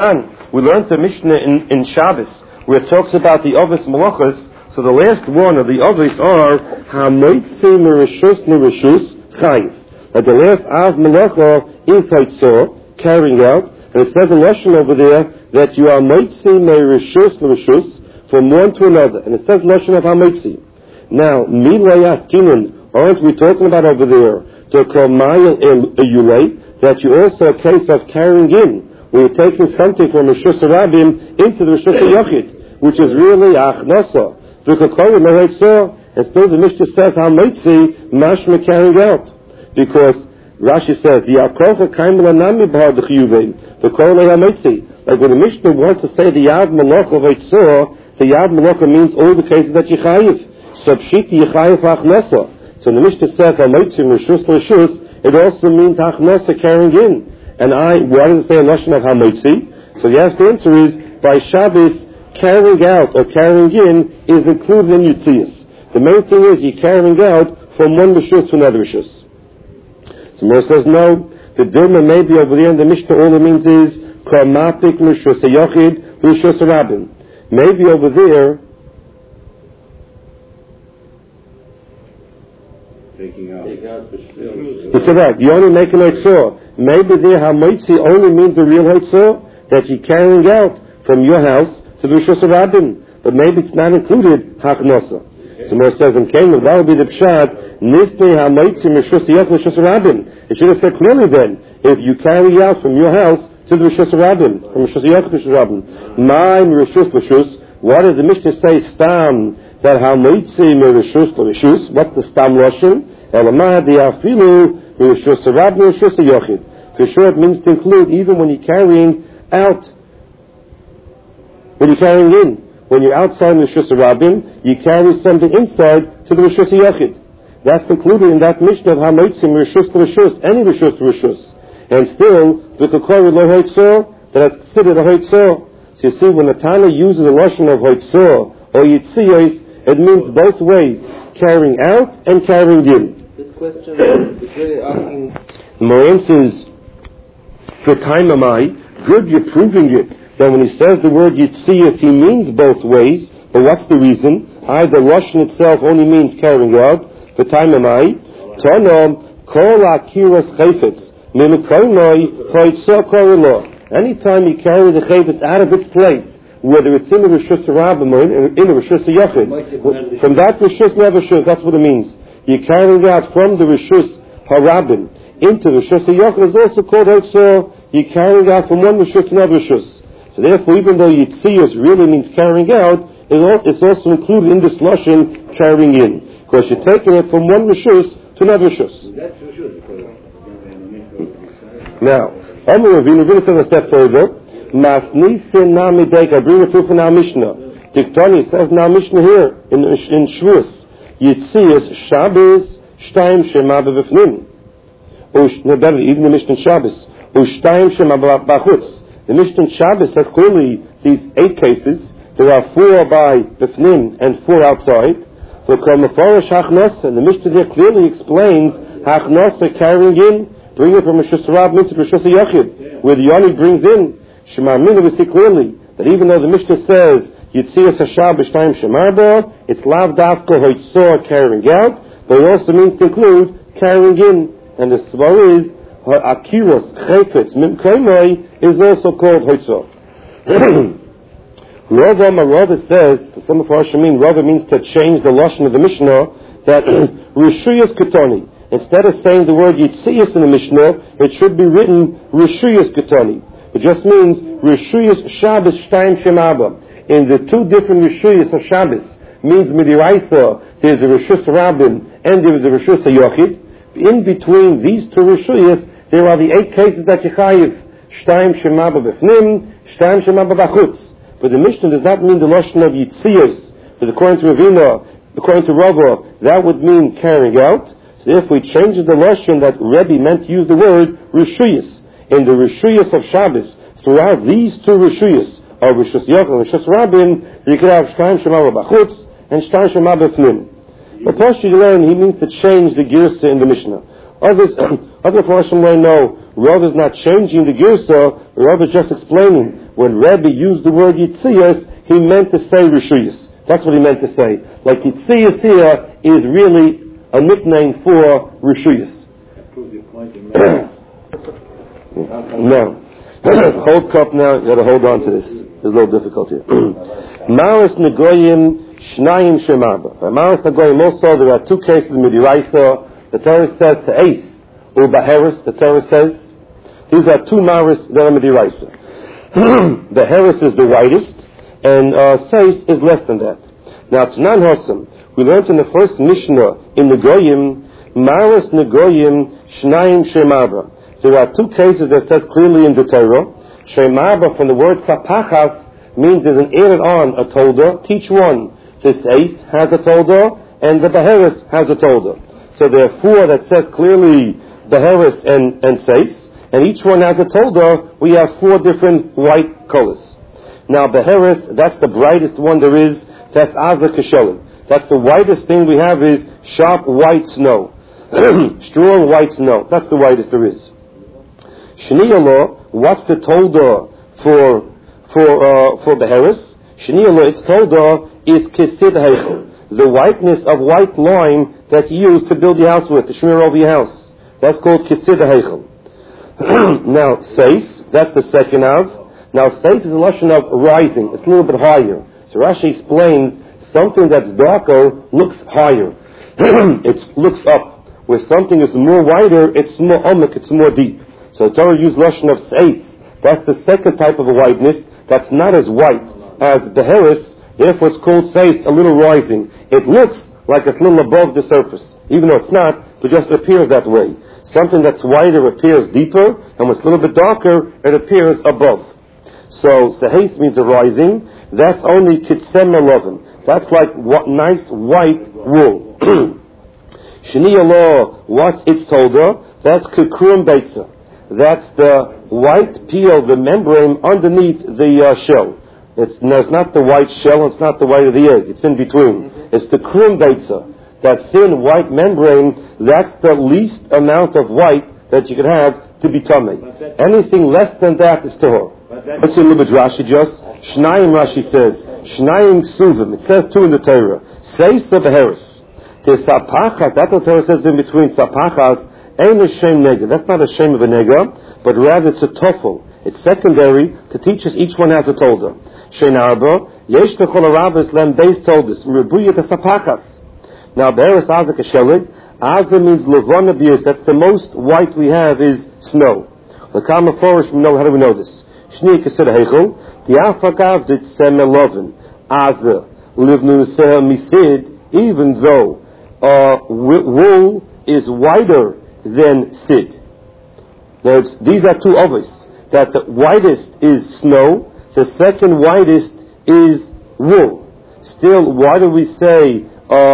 We learned the Mishnah in Shabbos, where it talks about the Ovis Malachas. So the last one of the Ovis are Hamoitzi Mereshus Nereshus Chayiv. That the last Av Malacha is Haitzor, carrying out, and it says in Lashon over there that you are Moitzi Mereshus Nereshus from one to another, and it says Lashon of Hamoitzi. Now, Milayas Kinan, aren't we talking about over there to call Maya Yulei, that you also a case of carrying in, where you're taking something from Rishus Rabim into the Rishus Yochid, which is really Achnasa. And still the Mishnah says, Hamoitzi, mashma carrying out. Because Rashi says, the Yaakov Kaimel Anami Bahar the Chiyuvei, the Korle Hamoitzi. Like when the Mishnah wants to say the Yad Malach of Eitzor, the Yad Malach means all the cases that Yechayiv. So Pshiti Yechayiv Achnasa. So the Mishnah says, Hamoitzi, Rishus Rishus, it also means Achnasa carrying in. And why does it say a Lashon of Hamoitzi? So the answer is, by Shabbos, carrying out or carrying in is included in Yitzias. The main thing is you're carrying out from one Rishus to another Rishus. So Moshe says, no, the Dilma maybe over there in the Mishnah all it means is, Karmatik Rishus Yochid, Rishus Rabin. Maybe over there, taking out it's correct. You only make an Eitzor. Maybe there Hamoitzi only means the real Eitzor that you're carrying out from your house to the Rishus Rabin. But maybe it's not included Hachnosa. So Moshe says in Kalim, that would be the Pshat, Nisnei Hamoitzi Rishus Yoch Rishus Rabin. It should have said clearly then, if you carry out from your house to the Rishus Rabin, from Rishus Yoch Rishus Rabin. Ma'im Rishus Rishus. What does the Mishnah say? Stam that Hamoitzi Rishus Rishus. What's the Stam Lashon? Elamah Diafilu. For sure it means to include even when you're carrying out, when you're carrying in. When you're outside the Rishus Rabim, you carry something inside to the Rishus Yochid. That's included in that Mishnah of Hamoitzim, Rishus to Rishus, any Rishus to Rishus. And still, the Kokori Lo Hoitzor, that's considered a Hoitzor. So you see, when the Tana uses a Lashon of Hoitzor or Yitziyos, it means both ways, carrying out and carrying in. This question is really asking. My answer is, for time am I, good you're proving it, that when he says the word Yitziyas, he means both ways, but what's the reason? Either Lashon itself only means carrying out, for time am I, Tonom, Kol Akiras Chayfetz, Mimikonoi, Hoitzor Korelo. Anytime you carry the Chayfetz out of its place, whether it's in the Rishus Rabim or in the Rishus Yochid, from that Rishus never Rishus, that's what it means. You're carrying out from the Rishus Harabim into the Rishus Yochid is also called Hoitzor. You're carrying out from one Rishus to another Rishus. So therefore, even though Yitziyos really means carrying out, it's also included in this Lashon carrying in. Because you're taking it from one Rishus to another Rishus. Now, Omer Ravina says a step further. Masnisin Namidek, I bring a proof in our Mishnah. Diktoni says in our Mishnah here, in Shvus. Yitziyos Shabbos Shtayim Shema B'Vifnim. Even the Mishnah Shabbos. Ushtayim Shema B'Chutz. The Mishnah Shabbos says clearly these 8 cases. There are 4 by B'Fnim and 4 outside. So Meforish Hachnosa, and the Mishnah there clearly explains Hachnosa carrying in, bringing it from Rishus Rabim into Rishus Yochid, where the Yoni brings in. Shema Mina, we see clearly that even though the Mishnah says Yitziyas Hashab B'Shtayim Shemarbo, it's Lav Davka Hoitzor carrying out, but it also means to include carrying in. And the Svar is Akiros Chayfetz Mimkaimai is also called Hoitzor. Rava says, some of our Shemin, Rava means to change the Lashon of the Mishnah, that Rishuyas Ketoni. Instead of saying the word Yitziyas in the Mishnah, it should be written Rishuyas Ketoni. It just means Rishuyas Shabbos Shtayim Shemaba. In the 2 different Rishuyas of Shabbos, means Midiraisa, there's a Rishus Rabim and there is a Rishus Yochid. In between these 2 Rishuyas, there are the 8 cases that Yechayiv. Shtayim Shemaba B'Fnim, Shtayim Shemaba B'Chutz. But the Mishnah does not mean the Lashon of Yitziyos. But according to Ravina, according to Rava, that would mean carrying out. So if we change the Lashon that Rebbe meant to use the word Rishuyas. In the Rishuyas of Shabbos, throughout these 2 Rishuyas, of Rishus Yochid and Rishus Rabim, you could have Shtayim Shema B'Chutz and Shtayim Shema B'Fnim. But Pashi learn he means to change the Girsa in the Mishnah. Other Pashi learn no, Rav is not changing the Girsa, Rav is just explaining when Rebbe used the word Yitziyas, he meant to say Rishuyas. That's what he meant to say. Like Yitziyas here is really a nickname for Rishuyas. No. Hold cup now, you gotta hold on to this. There's a little difficulty here. Maris Negoyim Shnayim Shemaba. Maris Negoyim also, there are two cases in Midiraisa. The Torah says to Ace, Ubaheris, the Torah says. These are two Maris that are Midiraisa. The Heris is the widest, and Seis is less than that. Now, Tanan Hosam, we learned in the first Mishnah in Negoyim, Maris Negoyim Shnayim Shemaba. There are two cases that says clearly in the Torah. Shemaba from the word sapachas means there's an added on a tolda. Teach one. This ace has a tolda and the beheris has a tolda. So there are four that says clearly beheris and seis, and each one has a tolda. We have four different white colors. Now beheris, that's the brightest one there is. That's aza kashelim. That's the whitest thing we have is sharp white snow. Strong white snow. That's the whitest there is. Shniyalo, what's the tolda for beheris? Shniyalo, its tolda is kisid heichel, the whiteness of white lime that you use to build your house with, to smear over your house. That's called kisid heichel. Now, seis, that's the second av. Now, seis is a lashon of rising. It's a little bit higher. So Rashi explains something that's darker looks higher. It looks up. Where something is more wider, it's more omek, it's more deep. So Torah used lashon of seis. That's the second type of a whiteness that's not as white as the beheris. Therefore, it's called seis, a little rising. It looks like it's a little above the surface, even though it's not. It just appears that way. Something that's wider appears deeper, and what's a little bit darker, it appears above. So seis means a rising. That's only kitsem melovin. That's like nice white wool. Shniya law, what's its tolda? That's kukrum beitza. That's the white peel, the membrane underneath the shell. It's not the white shell, it's not the white of the egg. It's in between. It's the krum beitza. That thin white membrane, that's the least amount of white that you can have to be tummy. Anything less than that is tahor. Let's see a little bit Rashi just. Shnayim Rashi says, Shnayim ksuvim. It says two in the Torah. Seis beheris. The sapachas, that's what the Torah says in between sapachas, ain't a shame nega. That's not a shame of a nega, but rather it's a toffel. It's secondary to teach us each one has a tolda. Shein arba, yesh nechol arabas lem beis toldas, mrebuya the sapachas. Now, beheris aza kashelig, aza means levana bius, that's the most white we have is snow. The Kama Forish, how do we know this? Shni Kasir Heichel, the Afagav did Semelovin, Aza, Livnu Seha Misid, even though wool is wider than Sid. These are two others. That the whitest is snow, the second whitest is wool. Still, why do we say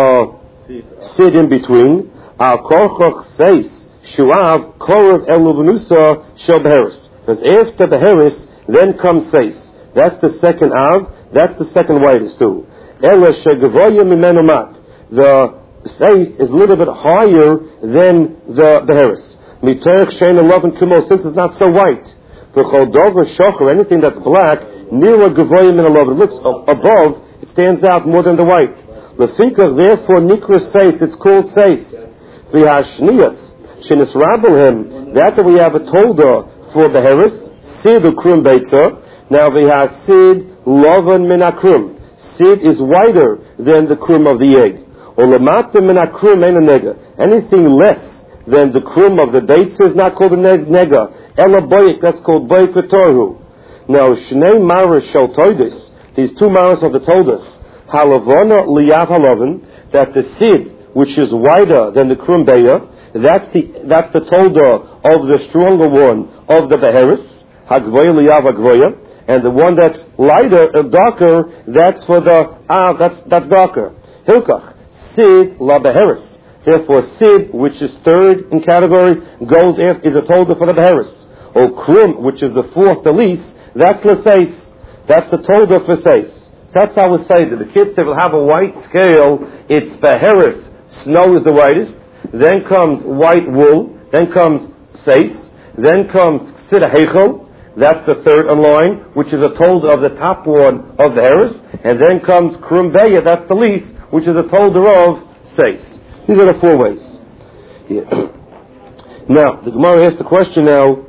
Sid in between? Al Korchoch says, Shuav, Korav Eluvenusa, Shel Beheris. Because after Beheris, then comes Seis. That's the second Av, that's the second whitest too. Ela Shegavoya Mimenu Mat. The Seis is a little bit higher than the Beheris. Miterech Shein Elovin Kumo, since it's not so white. For Chodover Shocher, anything that's black, Nira Gavoya Min Elovin, it looks above, it stands out more than the white. Lefikach, therefore, Nikra Seis, it's called Seis. V'hashnias. Shenis Rabelhim, that we have a tolda for the Beheris, Sid ukrum beitza. Now we have Sid lovan min akrum. Sid is wider than the krum of the egg. Or lamata min akrum ein a nega. Anything less than the krum of the beitza is not called a nega. Ela boyik, that's called boyik v'torhu. Now shnei maras shel toidis, these two maras of the toldas, halavona liyav halavan, that the Sid, which is wider than the krum beya, that's the tolda of the stronger one of the beheris, hagvoya liyav hagvoya, and the one that's lighter and darker, that's for the that's darker. Hilkach sid la beheris. Therefore, sid, which is third in category, goes after is a tolda for the beheris. Or krum, which is the fourth, the least, that's l'seis. That's the tolda for seis. That's how we say that the kids say will have a white scale. It's beheris. Snow is the whitest. Then comes white wool, then comes seis, then comes sid heichel, That's the third line, which is a tolder of the top one of the Harris. And then comes Krum Beya, that's the least, which is a tolder of Seis. These are the four ways. Yeah. Now, the Gemara asks the question now,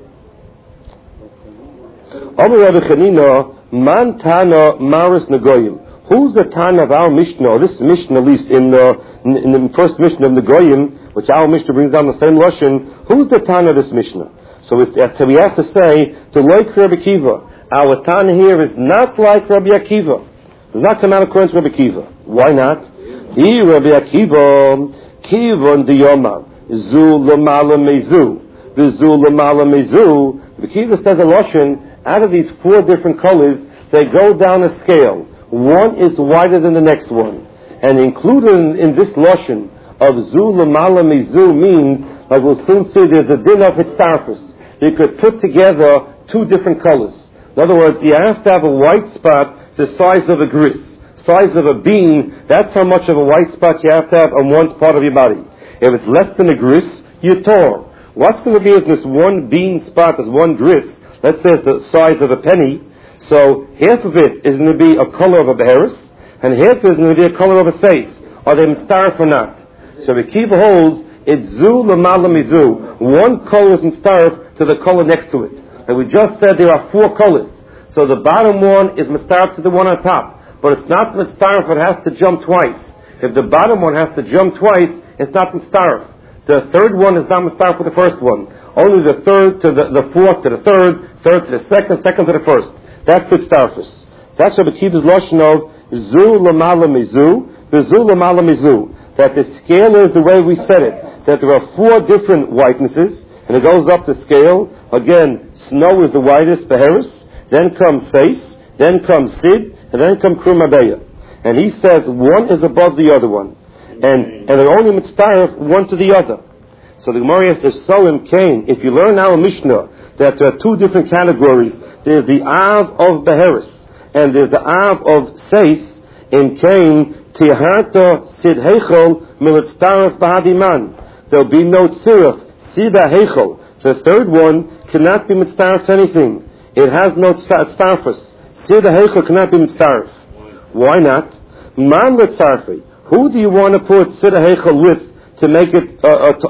Amar Rabbi Chanina, Man Tana Maris Nagoyim. Who's the Tana of our Mishnah, this Mishnah at least, in the first Mishnah of Nagoyim, which our Mishnah brings down the same Lashon, who's the Tana of this Mishnah? So we have to say, to like Rabbi Akiva, our Tana here is not like Rabbi Akiva. Does not come out according to Rabbi Akiva. Why not? Di Rabbi Akiva, Kivon Diyoma, Zu Lamala Mezu, Vizu Lamala Mezu. Rabbi Akiva says a Lashon, out of these four different colors, they go down a scale. One is wider than the next one. And included in this Lashon of Zu Lamala Mezu means, like we'll soon see, there's a din of Hitzarfus. You could put together two different colors. In other words, you have to have a white spot the size of a gris, size of a bean. That's how much of a white spot you have to have on one part of your body. If it's less than a gris, you're tall. What's going to be in this one bean spot, this one gris? Let's say it's the size of a penny. So half of it is going to be a color of a beheris, and half is going to be a color of a seis. Are they mitzaref or not? So the Kiva holds it's zu l'mala mizu. One color is mitzaref to the color next to it. And we just said there are four colors. So the bottom one is mitzaref to the one on top. But it's not mitzaref, it has to jump twice. If the bottom one has to jump twice, it's not mitzaref. The third one is not mitzaref with the first one. Only the third to the fourth to the third, third to the second, second to the first. That's mitzarefus. That's what Akiva's Lashon of zu l'mala mizu, v'zu l'mala mizu. That the scale is the way we said it. That there are four different whitenesses, and it goes up the scale. Again, snow is the whitest, beheris. Then comes seis, then comes sid, and then comes krum abeya. And he says one is above the other one, and they're only mitzaref one to the other. So the Gemara asks, so in Cain, if you learn our Mishnah that there are two different categories, there's the av of beheris and there's the av of seis. In Cain, tiharta sid heichol militzaref bahadiman. There'll be no tziruf sida heichol. The third one cannot be mitzaref to anything. It has no tzarfus. Sida heichol cannot be mitzaref. Why not? Man mitzarfi. Who do you want to put sida heichol with to make it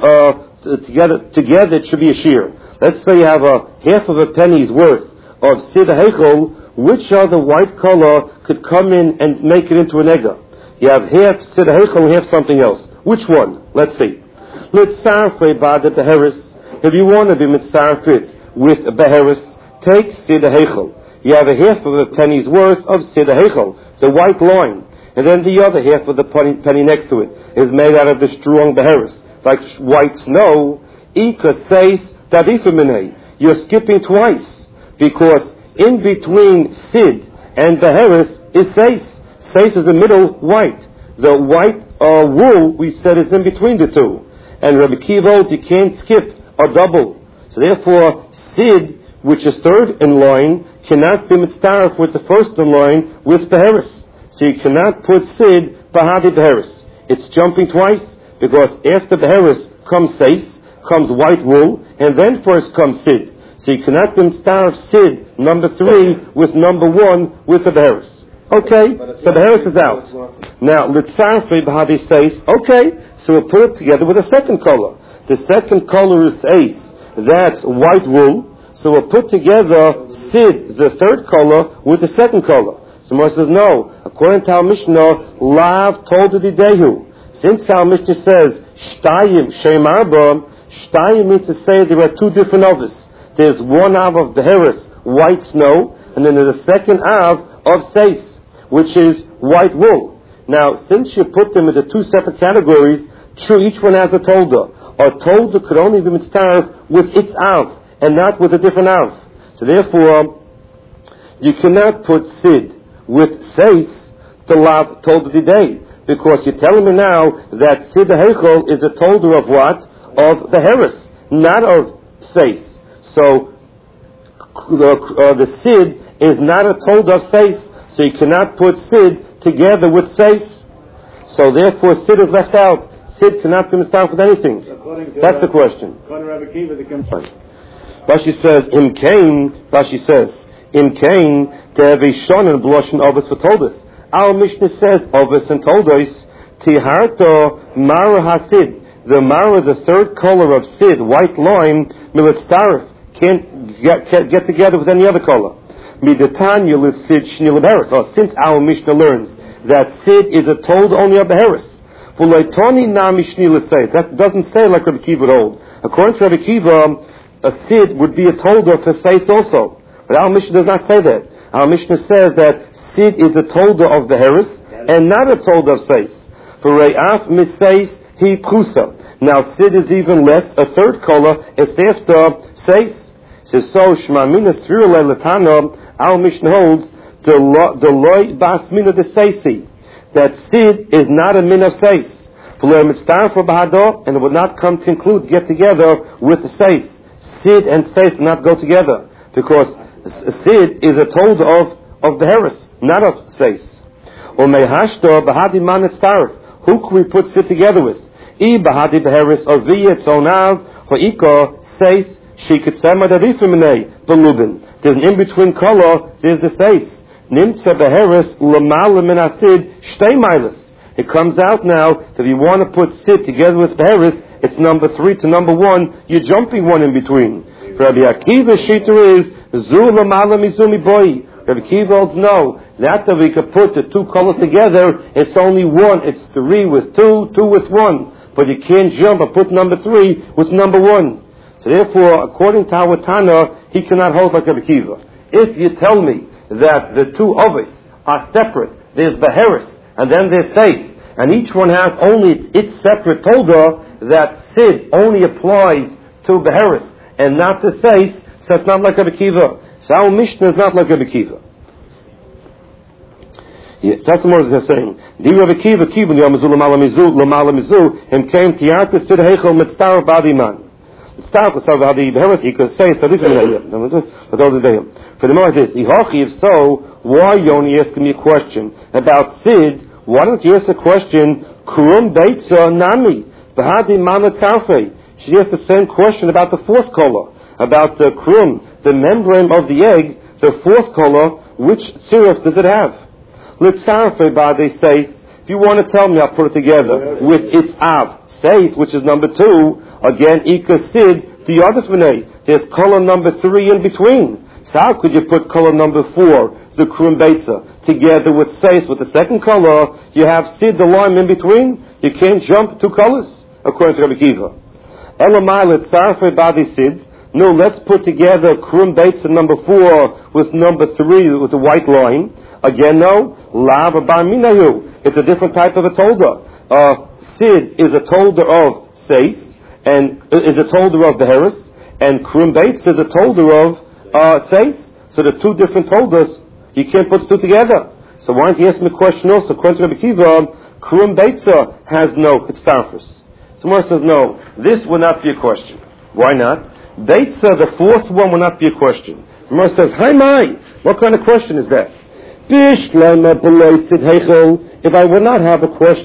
together? It should be a shear. Let's say you have a half of a penny's worth of sida heichol. Which other white color could come in and make it into an ega? You have half sida heichol and half something else. Which one? Let's see. Mitzarfe ba'da beheris. If you want to be mitzarfet with a beheris, take sida heichol. You have a half of a penny's worth of sida heichol, the white line, and then the other half of the penny next to it is made out of the strong beheris, like white snow. Ika seis dadifamine. You're skipping twice because in between sid and beheris is seis. Seis is the middle white. The white wool we said is in between the two, and Rabbi Kiva, you can't skip a double. So therefore, sid, which is third in line, cannot be mitzaref with the first in line with beheris. So you cannot put sid bahadi beheris. It's jumping twice because after beheris comes seis, comes white wool, and then first comes sid. So you cannot be mitzaref sid number 3 with number 1 with the beheris. Okay, so beheris is out. Now litzarfe bahadi seis. Okay, so we'll put it together with a second color. The second color is seis. That's white wool. So we'll put together sid, the third color, with the second color. So Moshe says, no. According to our Mishnah, lav told the dehu. Since our Mishnah says, shtayim shem arba, shtayim means to say there are two different overs. There's one av of beheris, white snow, and then there's a second av of seis, which is white wool. Now, since you put them into two separate categories, true, each one has a tolda. A tolda could only be mitzaref with its av, and not with a different av. So therefore, you cannot put sid with seis to lav tolda diday, because you're telling me now that sid heichol is a tolda of what? Of beheris, not of seis. So the sid is not a tolda of seis, so you cannot put sid together with seis. So therefore, sid is left out. Sid cannot be mitzaref with anything. That's the question. Rashi says, in Cain, Rashi says, in Cain, Te'evishon and Bloshin Ovis for Toldus. Our Mishnah says, Ovis and Toldus, Tiharto Mara Hasid. The Mara, the third color of Sid, white lime, Militztarif, can't get together with any other color. Midatanya Sid Shnil Beheris. Oh, since our Mishnah learns that Sid is a told only of Beheris. That doesn't say like Rabbi Kiva would hold. According to Rabbi Kiva, a Sid would be a tolda for Seis also. But our Mishnah does not say that. Our Mishnah says that Sid is a tolda of Beheris and not a tolda of Seis. For Re'af Miseis He Prusa. Now Sid is even less, a third color, it's after Seis. So Shmamina Srirule Latana, our Mishnah holds, Deloy Basmina de Seisi, that Sid is not a min of Seis. And it would not come to include, get together with the Seis. Sid and Seis do not go together, because Sid is a told of the Heres, not of Seis. Or Mehashto Bahadi Man Etztarif. Who can we put Sid together with? I Bahadi Beheres or Viyet Sonav or Iko Seis Shikitsema Darifimene Belubin. There's an in-between color, there's the Seis. Nimtza Beheres Lamal Min Asid Shtei Milas. It comes out now that if you want to put Sid together with Beheres, it's number 3 to number 1. You're jumping one in between. Rabbi Akiva Shita is Zu Lamala Mizumi Boy. Rabbi Akiva holds no. That we could put the two colors together, it's only 1. It's 3 with 2, 2 with 1. But you can't jump and put number 3 with number 1. So therefore, according to our Tana, he cannot hold like Rabbi Akiva. If you tell me that the two ovis are separate, there's Beheres and then there's Seis, and each one has only its separate tolda, that Sid only applies to Beheres and not to Seis, so it's not like Rabbi Akiva. So our Mishnah is not like Rabbi Akiva. Yes, that's what Moses is saying. Di Rabbi Akiva, Kiva, Yamazul, Lamala Mizu, him came Tiartis to the Heichel Mitztar Badiman. Mitztar Badiman, Beheres, he could say, for the more this, if so, why are you only asking me a question about Sid? Why don't you ask a question, Kurum Beitza Nami, Bahadi Mana Tarfe? She asked the same question about the fourth color, about the Kurum, the membrane of the egg, the fourth color, which syrup does it have? Litzarfe Badi says, if you want to tell me, I'll put it together with its Av. Says, which is number 2, again, Ika Sid, the other Fnei. There's color number 3 in between. So how could you put color number 4, the Krum Beitza, together with Seis, with the second color? You have Sid, the line in between. You can't jump 2 colors, according to Rabbi Akiva. Elamai Litzarfe Badi Sid. No, let's put together Krum Beitza number 4 with number 3 with the white line. Again, no. Lava Baminayu. It's a different type of a tolda. Sid is a tolda of Seis, and is a tolda of Beheres, and Krum Beitza is a tolda of Seis. So the 2 different toldas, you can't put the 2 together. So why don't you ask me a question also? According to Rabbi Akiva, Krum Beitza has no Kitztarfus. Someone says, no, this will not be a question. Why not? Beitza, the 4th one, will not be a question. Someone says, hi, my, what kind of question is that? If I would not have a question,